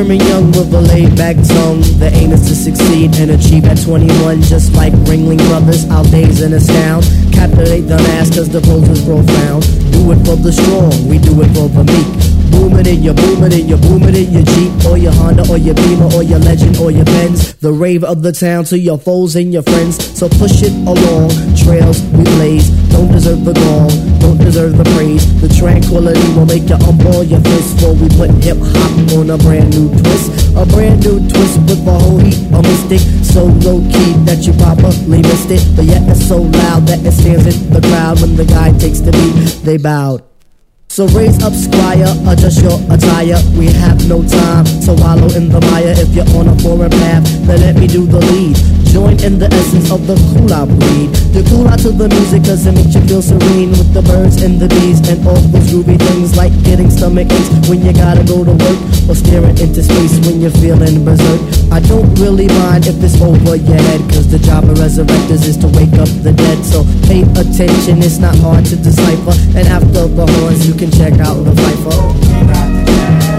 firm and young with a laid-back tongue. The aim is to succeed and achieve at 21. Just like Ringling Brothers, I'll daze and astound. Captivate the mass cause the pose is profound. Do it for the strong, we do it for the meek. Boom it in your Jeep, or your Honda, or your Beamer, or your Legend, or your Benz. The rave of the town to your foes and your friends. So push it along, trails we blaze. Don't deserve the gong, don't deserve the praise. The tranquility will make you unball your fist. For we put hip-hop on a brand new twist. A brand new twist with a whole heap of mystic. So low-key that you probably missed it. But yet it's so loud that it stands in the crowd. When the guy takes the beat, they bowed. So raise up, squire, adjust your attire. We have no time to wallow in the mire. If you're on a foreign path, then let me do the lead. Join in the essence of the cool-out breed. The cool out to the music cause it makes you feel serene. With the birds and the bees and all those groovy things. Like getting stomach aches when you gotta go to work. Or staring into space when you're feeling berserk. I don't really mind if it's over your head, cause the job of resurrectors is to wake up the dead. So pay attention, it's not hard to decipher. And after the horns you can check out the Viper.